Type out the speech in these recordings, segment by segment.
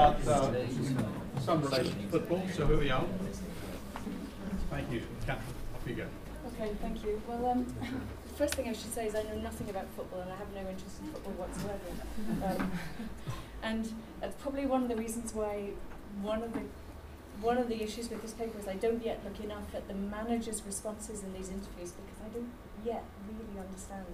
about some relation to football, so here we are. Thank you. Catherine, off you go. Okay, thank you. Well, the first thing I should say is I know nothing about football and I have no interest in football whatsoever. And that's probably one of the reasons why one of the issues with this paper is I don't yet look enough at the manager's responses in these interviews because I don't yet really understand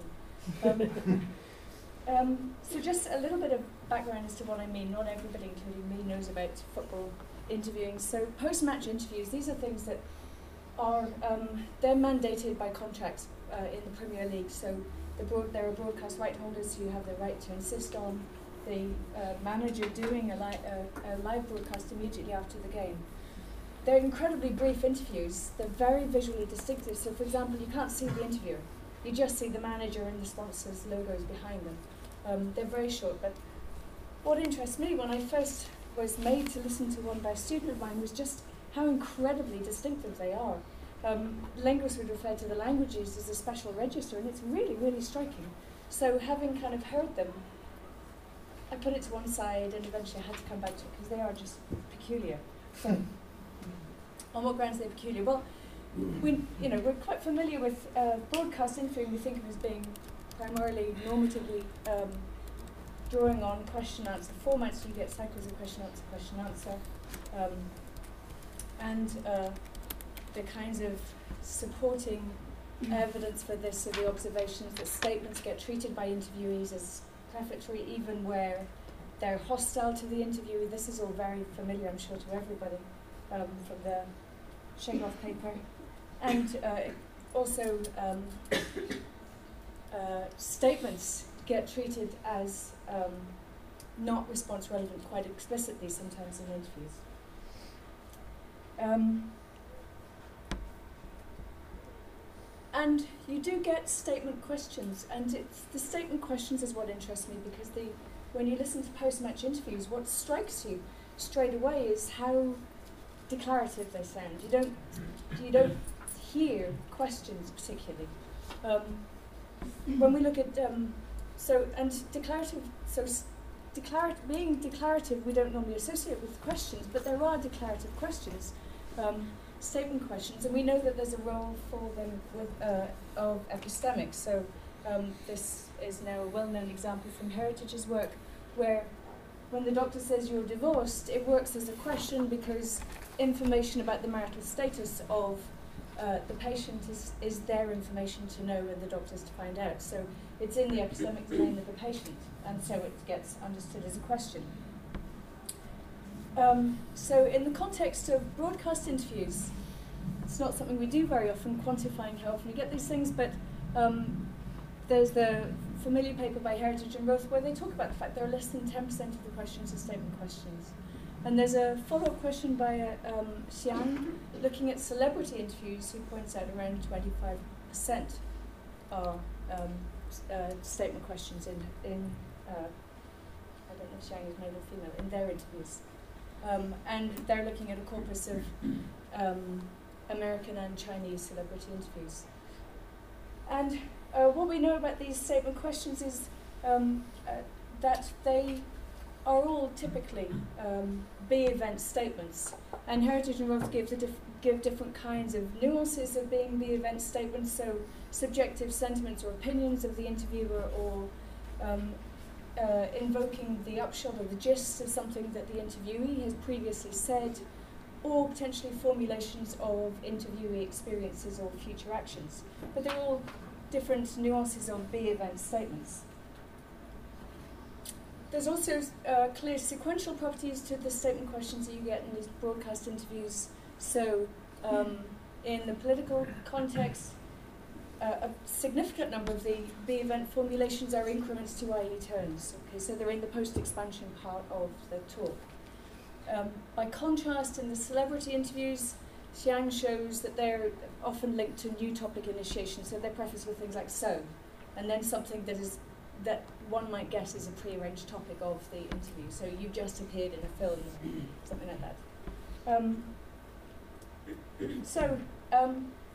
them. So just a little bit of background as to what I mean. Not everybody, including me, knows about football interviewing. So post-match interviews, these are things that are they're mandated by contracts in the Premier League. So there are broadcast right holders who have the right to insist on the manager doing a live broadcast immediately after the game. They're incredibly brief interviews. They're very visually distinctive. So, for example, you can't see the interviewer. You just see the manager and the sponsors' logos behind them. They're very short. But what interests me when I first was made to listen to one by a student of mine was just how incredibly distinctive they are. Linguists would refer to the languages as a special register, and it's really, really striking. So having kind of heard them, I put it to one side and eventually I had to come back to it because they are just peculiar. So, on what grounds are they peculiar? Well, we're quite familiar with broadcast interviewing. We think of as being primarily normatively drawing on question-answer formats. You get cycles of question-answer, and the kinds of supporting evidence for this are the observations that statements get treated by interviewees as prefatory, even where they're hostile to the interviewee. This is all very familiar, I'm sure, to everybody from the Shegoff paper. And also statements get treated as not response relevant quite explicitly sometimes in interviews. And you do get statement questions, and the statement questions is what interests me because when you listen to post-match interviews, what strikes you straight away is how declarative they sound. You don't hear questions particularly. When we look at being declarative, we don't normally associate with questions, but there are declarative questions. Statement questions, and we know that there's a role for them of epistemics. So this is now a well-known example from Heritage's work, where when the doctor says you're divorced, it works as a question because information about the marital status of the patient is their information to know and the doctor's to find out. So it's in the epistemic domain of the patient, and so it gets understood as a question. So in the context of broadcast interviews, it's not something we do very often, quantifying how often we get these things, but there's the familiar paper by Heritage and Roth where they talk about the fact there are less than 10% of the questions are statement questions. And there's a follow-up question by Xiang looking at celebrity interviews who points out around 25% are statement questions in I don't know if Xiang is male or female, in their interviews. And they're looking at a corpus of American and Chinese celebrity interviews. And what we know about these statement questions is that they are all typically B-event statements. And Heritage and Roth give different kinds of nuances of being B-event statements, so subjective sentiments or opinions of the interviewer, or invoking the upshot or the gist of something that the interviewee has previously said, or potentially formulations of interviewee experiences or future actions. But they're all different nuances of B-event statements. There's also clear sequential properties to the statement questions that you get in these broadcast interviews. So in the political context, a significant number of the B-event formulations are increments to IE terms. Okay, so they're in the post-expansion part of the talk. By contrast, in the celebrity interviews, Xiang shows that they're often linked to new topic initiation. So they're prefaced with things like "so," and then something that one might guess is a prearranged topic of the interview. So you just appeared in a film, something like that.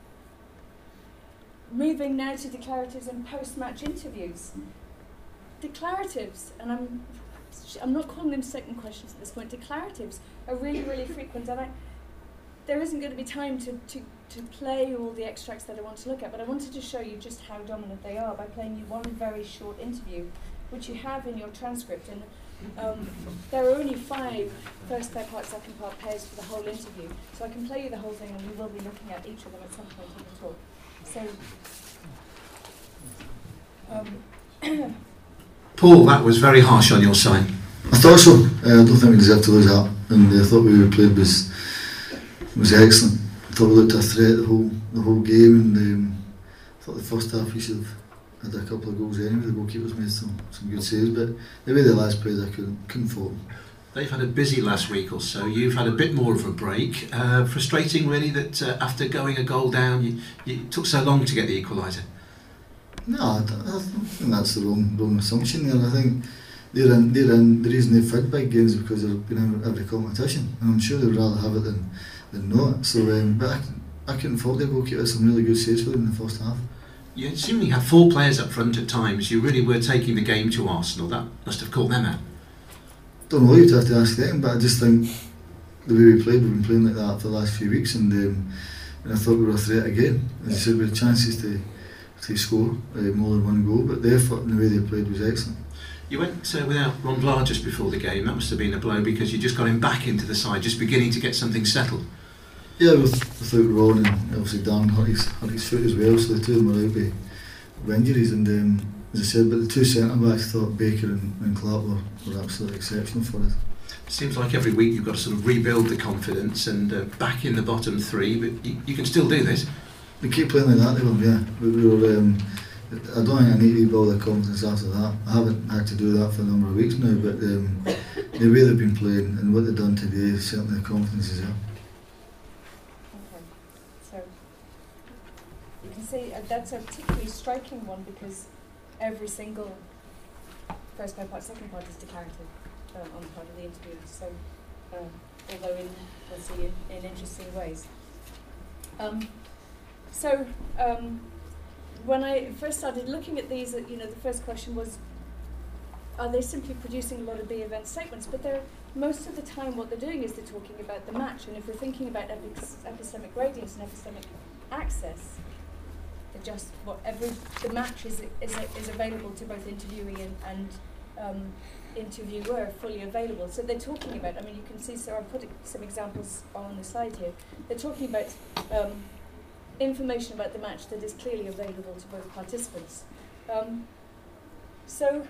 Moving now to declaratives and post-match interviews. Declaratives, and I'm I'm not calling them statement questions at this point. Declaratives are really, really frequent, and there isn't going to be time to play all the extracts that I want to look at, but I wanted to show you just how dominant they are by playing you one very short interview, which you have in your transcript. And there are only 5 first pair part, second part pairs for the whole interview, so I can play you the whole thing, and we will be looking at each of them at some point in the talk. So, Paul, that was very harsh on your side. I thought so. I don't think we deserved to lose that, and I thought we played was excellent. I thought we looked a threat the whole game, and I thought the first half we should have had a couple of goals anyway. The goalkeepers made some good saves, but the way the lads played, I couldn't fault them. They've had a busy last week or so. You've had a bit more of a break. Frustrating, really, that after going a goal down, you took so long to get the equaliser. No, I think that's the wrong assumption there. I think they're in. The reason they've had big games is because they've been in every competition, and I'm sure they'd rather have it than not. So, but I couldn't fault their goalkeeper. Some really good saves for them in the first half. You seemingly had 4 players up front at times. You really were taking the game to Arsenal. That must have caught them out. Don't know, you'd have to ask them, but I just think the way we played, we've been playing like that for the last few weeks, and I thought we were a threat again. As I said, we had chances to score more than one goal, but the effort and the way they played was excellent. You went without Ron Vlaar just before the game. That must have been a blow because you just got him back into the side, just beginning to get something settled. Yeah, without Ron, and obviously Dan hurt his foot as well, so the two of them were out with injuries, and as I said, but the 2 centre-backs, thought Baker and Clark were absolutely exceptional for us. It seems like every week you've got to sort of rebuild the confidence and back in the bottom 3, but you can still do this. We keep playing like that, they will, yeah. We were, I don't think I need to rebuild the confidence after that. I haven't had to do that for a number of weeks now, but the way they've been playing and what they've done today, certainly the confidence is there. okay, so you can see that's a particularly striking one because every single first pair part, second part is declarative on the part of the interview. So, although we'll see in interesting ways. When I first started looking at these, the first question was, are they simply producing a lot of event statements? But most of the time what they're doing is they're talking about the match, and if we're thinking about epistemic gradients and epistemic access, the match is available to both interviewee and interviewer, fully available. So they're talking about, you can see, so I've put some examples on the slide here. They're talking about information about the match that is clearly available to both participants. So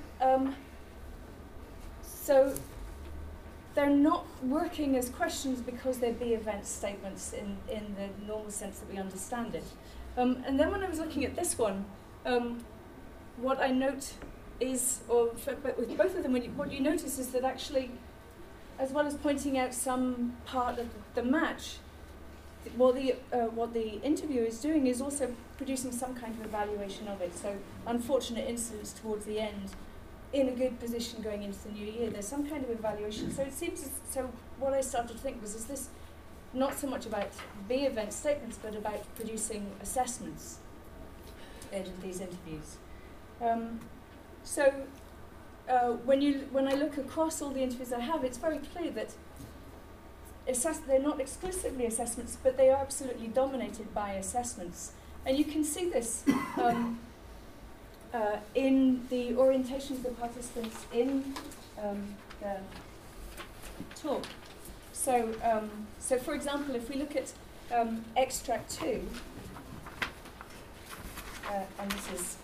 they're not working as questions because they're event statements in the normal sense that we understand it. And then when I was looking at this one, what I note is, with both of them, what you notice is that actually, as well as pointing out some part of the match, what the interviewer is doing is also producing some kind of evaluation of it. So, unfortunate incidents towards the end, in a good position going into the new year, there's some kind of evaluation. So it seems, what I started to think was, is this not so much about event statements, but about producing assessments in these interviews. When I look across all the interviews I have, it's very clear that they're not exclusively assessments, but they are absolutely dominated by assessments. And you can see this in the orientation of the participants in the talk. So for example, if we look at extract 2, and this is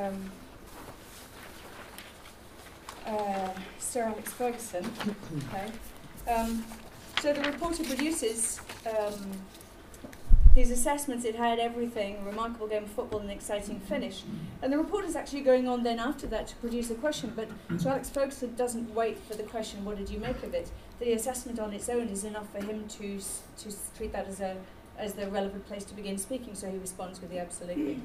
Sir Alex Ferguson, okay. So the reporter produces these assessments. It had everything: a remarkable game of football, an exciting finish. And the reporter's actually going on then after that to produce a question, but Sir Alex Ferguson doesn't wait for the question, what did you make of it? The assessment on its own is enough for him to treat that as the relevant place to begin speaking, so he responds with the absolutely.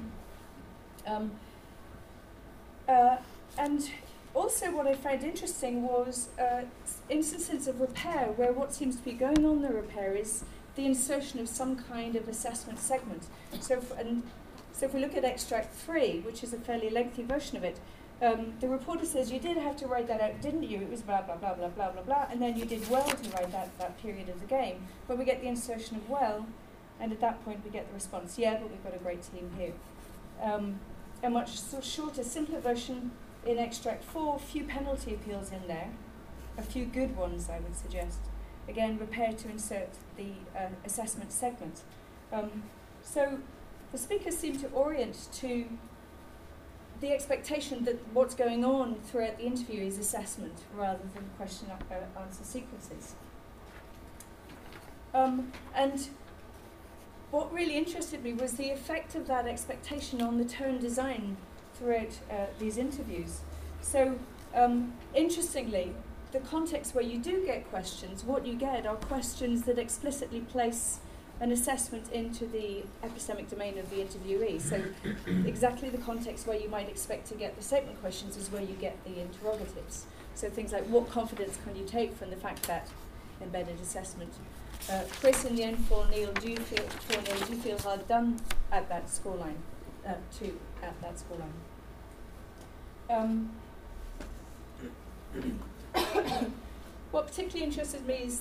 And also what I found interesting was instances of repair where what seems to be going on in the repair is the insertion of some kind of assessment segment. So if we look at extract 3, which is a fairly lengthy version of it, the reporter says, you did have to write that out, didn't you? It was blah, blah, blah, blah, blah, blah, blah, and then you did well to write that period of the game. But we get the insertion of well, and at that point we get the response, yeah, but we've got a great team here. A much shorter, simpler version in extract 4, few penalty appeals in there, a few good ones, I would suggest. Again, prepare to insert the assessment segment. So the speakers seem to orient to the expectation that what's going on throughout the interview is assessment rather than question-answer sequences. And what really interested me was the effect of that expectation on the turn design throughout these interviews. So, interestingly, the context where you do get questions, what you get are questions that explicitly place an assessment into the epistemic domain of the interviewee. So exactly the context where you might expect to get the statement questions is where you get the interrogatives. So things like, what confidence can you take from the fact that embedded assessment? Chris in the end for Neil, do you feel hard done at that scoreline? At that scoreline. What particularly interested me is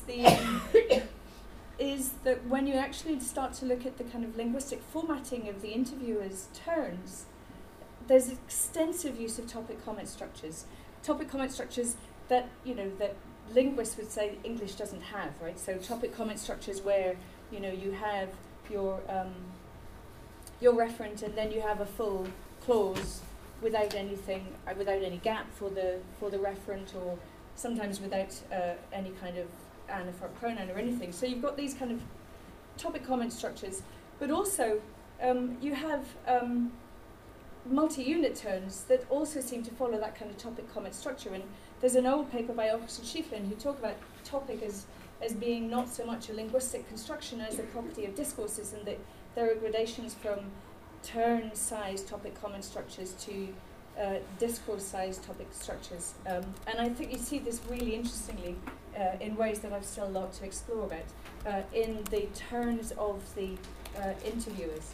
is that when you actually start to look at the kind of linguistic formatting of the interviewer's turns, there's extensive use of topic comment structures. Topic comment structures that, that linguists would say English doesn't have, right? So topic comment structures where, you have your referent and then you have a full clause without anything, without any gap for the referent, or sometimes without any kind of anaphoric pronoun or anything. So you've got these kind of topic comment structures, but also you have multi-unit turns that also seem to follow that kind of topic comment structure. And there's an old paper by Ox and Schieffelin who talk about topic as being not so much a linguistic construction as a property of discourses, and that there are gradations from turn-sized topic comment structures to discourse-sized topic structures. And I think you see this really interestingly in ways that I've still a lot to explore about in the turns of the interviewers.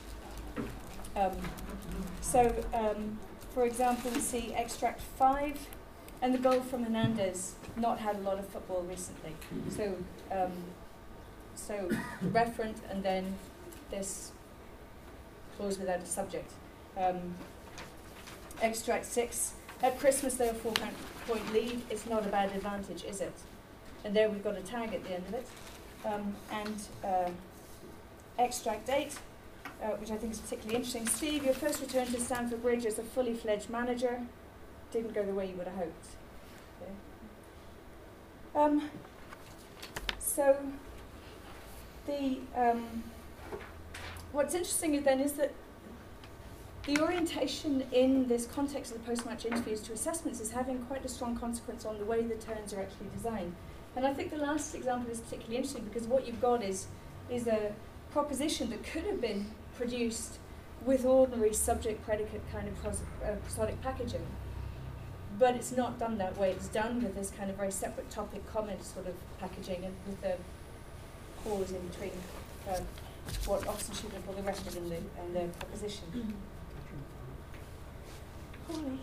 For example, we see extract 5, and the goal from Hernandez, not had a lot of football recently. So referent, and then this clause without a subject. Extract 6, at Christmas they're a 4-point lead. It's not a bad advantage, is it? And there we've got a tag at the end of it. Extract 8, which I think is particularly interesting. Steve, your first return to Stamford Bridge as a fully fledged manager didn't go the way you would have hoped. Okay. What's interesting then is that the orientation in this context of the post-match interviews to assessments is having quite a strong consequence on the way the turns are actually designed. And I think the last example is particularly interesting because what you've got is a proposition that could have been produced with ordinary subject-predicate kind of prosodic packaging. But it's not done that way. It's done with this kind of very separate topic comment sort of packaging, and with the pause in between what Oxford should call the rest and the proposition. Holy.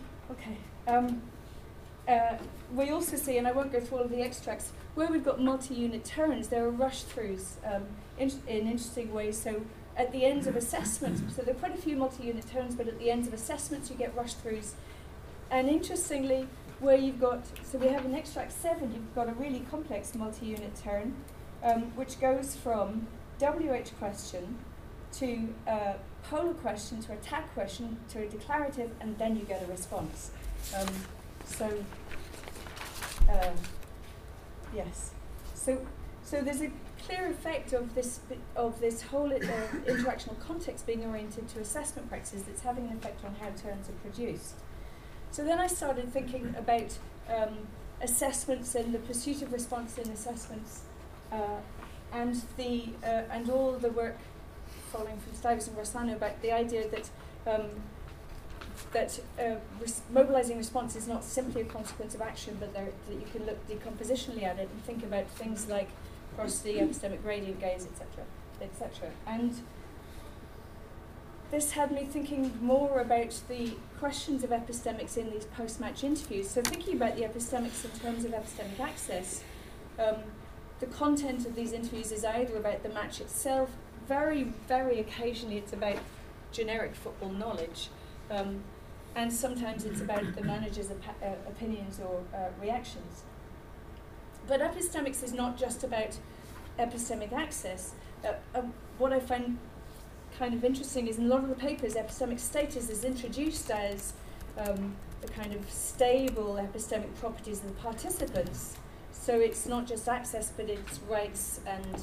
Okay. We also see, and I won't go through all of the extracts, where we've got multi-unit turns, there are rush-throughs in interesting ways. So at the ends of assessments, so there are quite a few multi-unit turns, but at the ends of assessments you get rush-throughs. And interestingly, where you've got, so we have in extract 7, you've got a really complex multi-unit turn, which goes from WH question to polar question to attack question to a declarative, and then you get a response. Yes. So there's a clear effect of this whole interactional context being oriented to assessment practices that's having an effect on how turns are produced. So then I started thinking about assessments and the pursuit of response in assessments, and all the work following from Stuyvesant and Rossano about the idea that mobilizing response is not simply a consequence of action, but that you can look decompositionally at it and think about things like prosody, epistemic gradient gaze, etc., etc. And this had me thinking more about the questions of epistemics in these post-match interviews. So thinking about the epistemics in terms of epistemic access, the content of these interviews is either about the match itself, very, very occasionally it's about generic football knowledge, and sometimes it's about the manager's opinions or reactions. But epistemics is not just about epistemic access. What I find kind of interesting is in a lot of the papers, epistemic status is introduced as the kind of stable epistemic properties of the participants. So it's not just access, but it's rights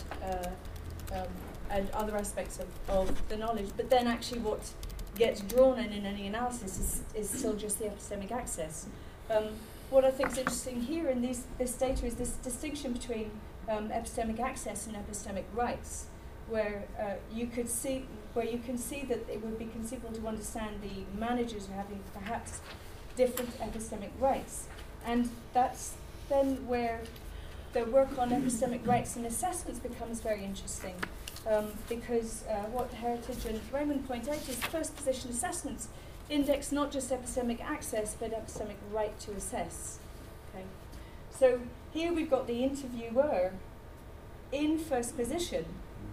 and other aspects of the knowledge. But then actually what gets drawn in any analysis is still just the epistemic access. What I think is interesting here in this data is this distinction between epistemic access and epistemic rights, where you can see that it would be conceivable to understand the managers having perhaps different epistemic rights, and that's then where the work on epistemic rights and assessments becomes very interesting, because what Heritage and Raymond point out is first position assessments index not just epistemic access but epistemic right to assess. Okay, so here we've got the interviewer in first position.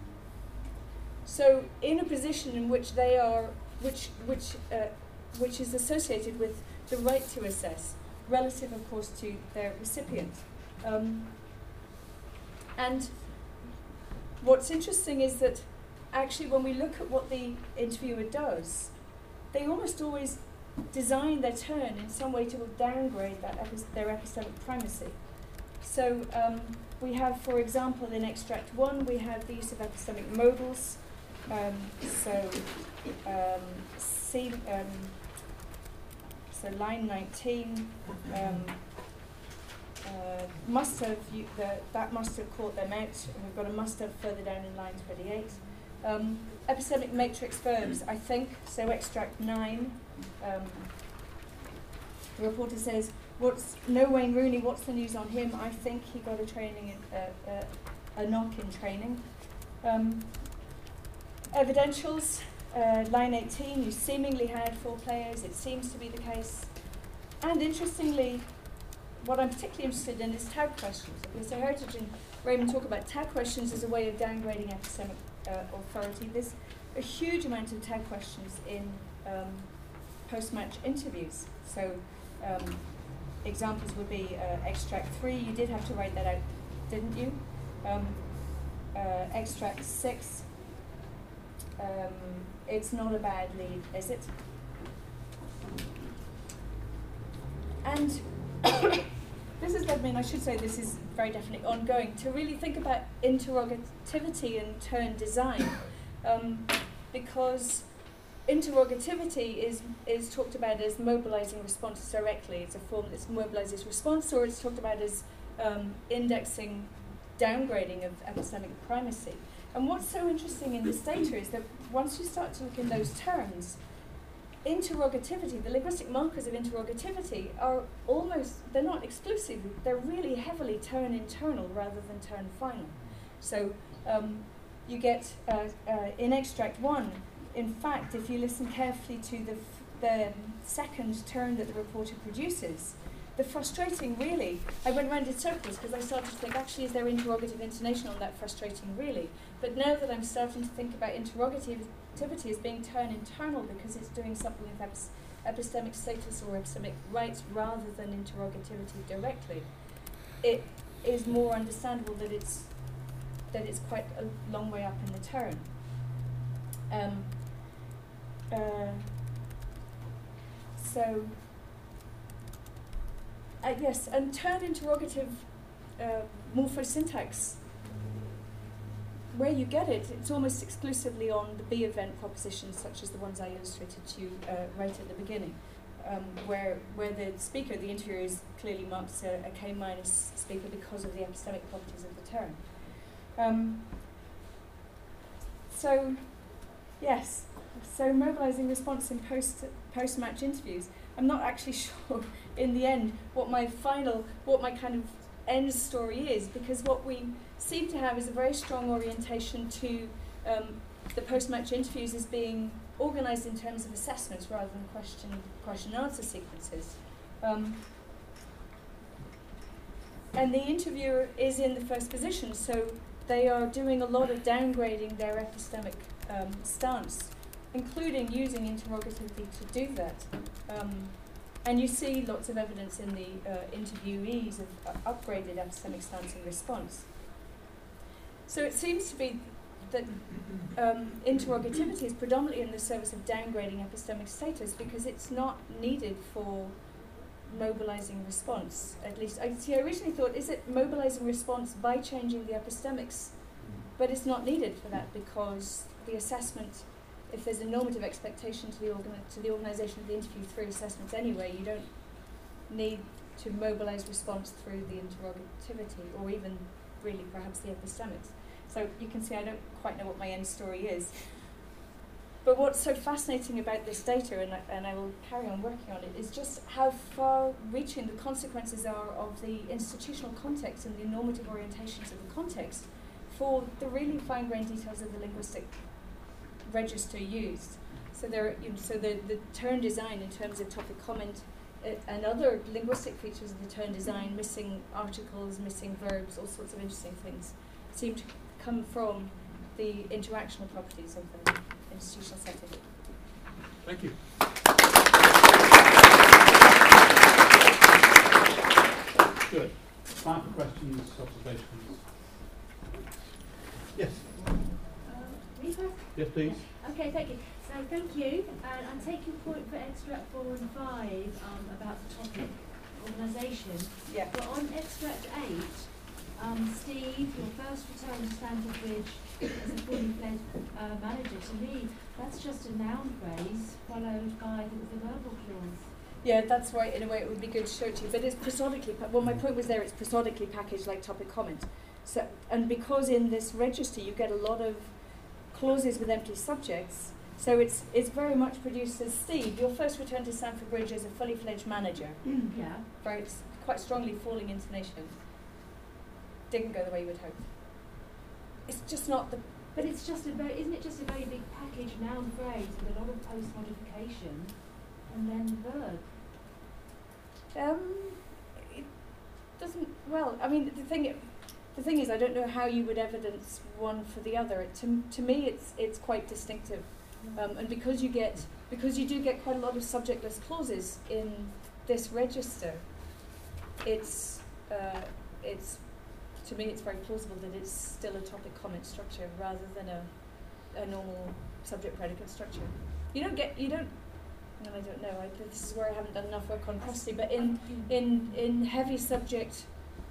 So in a position in which they are, which is associated with the right to assess, relative, of course, to their recipient. And what's interesting is that actually when we look at what the interviewer does, they almost always design their turn in some way to downgrade their epistemic primacy. So we have, for example, in extract 1, we have the use of epistemic modals. So line 19 must have that must have caught them out. We've got a must have further down in line 28. Epistemic matrix verbs, I think. So extract 9. The reporter says, "No Wayne Rooney. What's the news on him? I think he got a training, a knock in training." Evidentials, line 18, you seemingly had 4 players, it seems to be the case. And interestingly, what I'm particularly interested in is tag questions. Okay, so Heritage and Raymond talk about tag questions as a way of downgrading epistemic authority. There's a huge amount of tag questions in post-match interviews. So examples would be extract 3, you did have to write that out, didn't you? Extract 6, it's not a bad lead, is it? And this has led me, and I should say this is very definitely ongoing, to really think about interrogativity and turn design, because interrogativity is talked about as mobilizing response directly. It's a form that mobilizes response, or it's talked about as indexing downgrading of epistemic primacy. And what's so interesting in this data is that once you start to look in those terms, interrogativity, the linguistic markers of interrogativity are they're not exclusive, they're really heavily turn internal rather than turn final. So you get, in extract 1, in fact, if you listen carefully to the second turn that the reporter produces, the frustrating really, I went round in circles because I started to think, actually, is there interrogative intonation on that frustrating really? But now that I'm starting to think about interrogativity as being turn internal because it's doing something with epistemic status or epistemic rights rather than interrogativity directly, it is more understandable that it's quite a long way up in the turn. Yes, and turn interrogative morphosyntax, where you get it, it's almost exclusively on the B event propositions, such as the ones I illustrated to you right at the beginning, where the speaker, the interviewer, is clearly marked a K- speaker because of the epistemic properties of the term. So, yes, so mobilizing response in post-match interviews. I'm not actually sure in the end what my kind of end story is, because what we seem to have is a very strong orientation to the post-match interviews is being organised in terms of assessments rather than question and answer sequences. And the interviewer is in the first position, so they are doing a lot of downgrading their epistemic stance, including using interrogativity to do that. And you see lots of evidence in the interviewees of upgraded epistemic stance in response. So it seems to be that interrogativity is predominantly in the service of downgrading epistemic status because it's not needed for mobilizing response. At least, I originally thought, is it mobilizing response by changing the epistemics? But it's not needed for that because the assessment, if there's a normative expectation to the organisation of the interview through assessments anyway, you don't need to mobilise response through the interrogativity or even really perhaps the epistemics. So you can see I don't quite know what my end story is. But what's so fascinating about this data, and I will carry on working on it, is just how far-reaching the consequences are of the institutional context and the normative orientations of the context for the really fine-grained details of the linguistic register used. So there, so the turn design in terms of topic comment and other linguistic features of the turn design, missing articles, missing verbs, all sorts of interesting things, seem to come from the interactional properties of the institutional setting. Thank you. Good. Time for questions, observations. Yes. Me first? Yes, please. Okay, thank you. So thank you. And I'm taking point for extract 4 and 5 about the topic organisation. Yeah. But on extract 8, Steve, your first return to Stamford Bridge as a fully fledged manager, to me, that's just a noun phrase followed by the verbal clause. Yeah, that's right. In a way, it would be good to show to you. But it's prosodically, well, my point was there, it's prosodically packaged like topic comment. So, and because in this register you get a lot of clauses with empty subjects, so it's very much produced as Steve, your first return to Stamford Bridge as a fully fledged manager. Yeah. Right, it's quite strongly falling intonation. Didn't go the way you would hope. It's just not the. But it's just isn't it just a very big package noun phrase with a lot of post modification and then the verb? It doesn't. Well, I mean, the thing is, I don't know how you would evidence one for the other. To me, it's quite distinctive, and because you do get quite a lot of subjectless clauses in this register, it's to me it's very plausible that it's still a topic comment structure rather than a normal subject predicate structure. You don't. And I don't know. This is where I haven't done enough work on prosody, but in heavy subject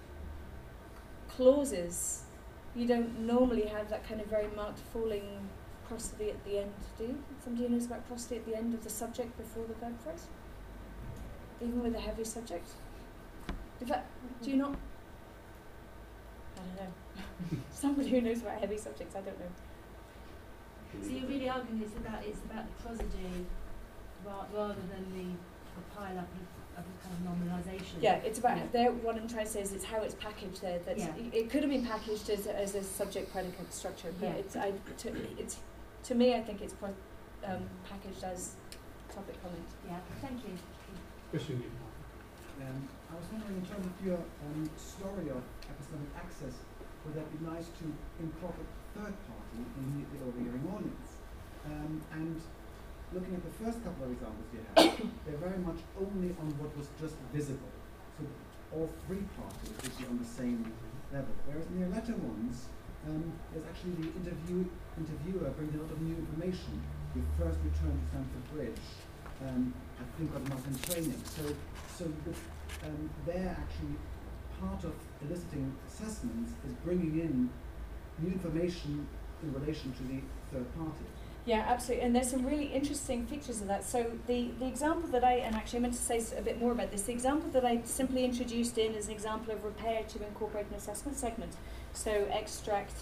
clauses, you don't normally have that kind of very marked falling prosody at the end, do you? Somebody knows about prosody at the end of the subject before the verb phrase? Even with a heavy subject? In fact, do you not? I don't know. Somebody who knows about heavy subjects, I don't know. So you're really arguing it's about the prosody rather than the pile up of kind of nominalisation. Yeah, it's about what I'm trying to say is it's how it's packaged there. That it could have been packaged as a subject predicate structure, but to me I think it's packaged as topic comment. Yeah, thank you. Question. I was wondering, in terms of your story of epistemic access, would that be nice to incorporate third party in the overhearing audience? And looking at the first couple of examples you had, they're very much only on what was just visible. So all three parties would be on the same level. Whereas in your latter ones, there's actually the interviewer brings a lot of new information. Your first return to Stamford Bridge, I think got enough in training. So they're actually part of eliciting assessments is bringing in new information in relation to the third party. Yeah, absolutely, and there's some really interesting features of that. So the example that and actually I meant to say a bit more about this, the example that I simply introduced in is an example of repair to incorporate an assessment segment. So extract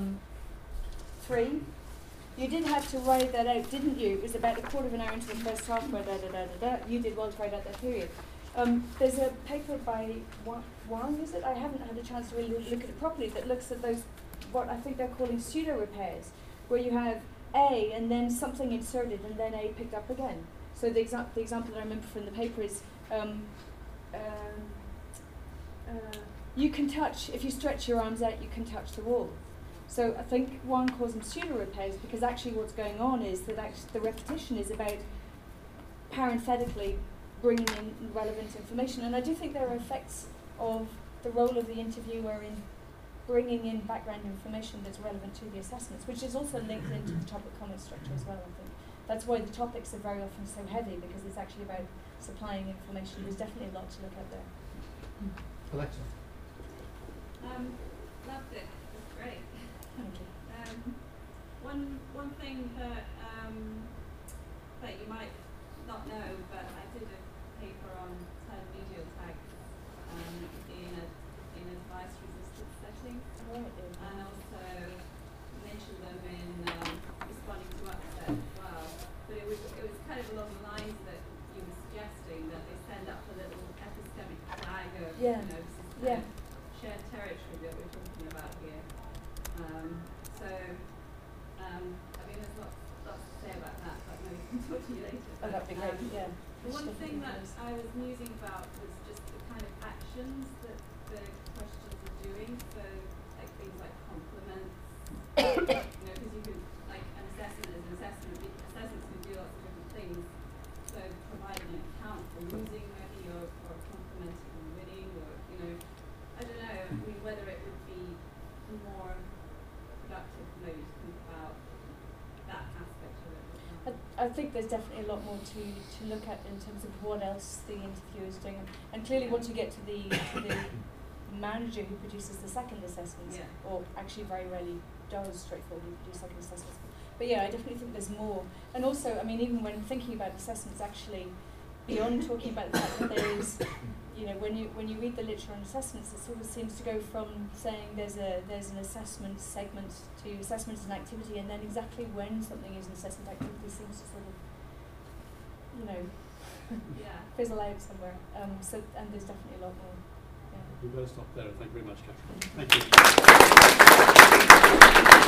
3. You did have to write that out, didn't you? It was about a quarter of an hour into the first half where you did well to write out that period. There's a paper by Wang, is it? I haven't had a chance to really look at it properly, that looks at those, what I think they're calling pseudo repairs, where you have A and then something inserted and then A picked up again. So the example that I remember from the paper is you can touch, if you stretch your arms out, you can touch the wall. So I think one calls them pseudo repairs because actually what's going on is that the repetition is about parenthetically bringing in relevant information. And I do think there are effects of the role of the interviewer in bringing in background information that's relevant to the assessments, which is also linked into the topic comment structure as well, I think. That's why the topics are very often so heavy, because it's actually about supplying information. There's definitely a lot to look at there. Alexa. Loved it. It was great. Thank you. One thing that you might not know, but I did a paper on 10 video tags in advice-resistant settings, and also mentioned them in responding to upset as well. But it was kind of along the lines that you were suggesting, that they send up a little epistemic flag of, Yeah. this is Yeah. shared territory that we're talking about here. There's lots to say about that, but maybe we can talk to you later. Oh, that'd be great, yeah. The one thing that I was musing about was just the kind of actions that the questions are doing. So, like things like compliments, because you can, like, an assessment is an assessment. Assessments can do lots of different things. So, providing an account for losing maybe, or complimenting and winning, or, I don't know, whether it would be more productive maybe to think about that aspect of it. I think there's definitely a lot more to look at in terms of what else the interviewer is doing. And clearly once you get to the manager who produces the second assessments, or actually very rarely does straightforwardly produce second assessments. But yeah, I definitely think there's more. And also, I mean, even when thinking about assessments, actually, beyond talking about the fact that there is, when you read the literature on assessments, it sort of seems to go from saying there's an assessment segment to assessment as an activity, and then exactly when something is an assessment activity seems to sort of, fizzle out somewhere. And there's definitely a lot more. Yeah. We better stop there. Thank you very much, Catherine. Thank you.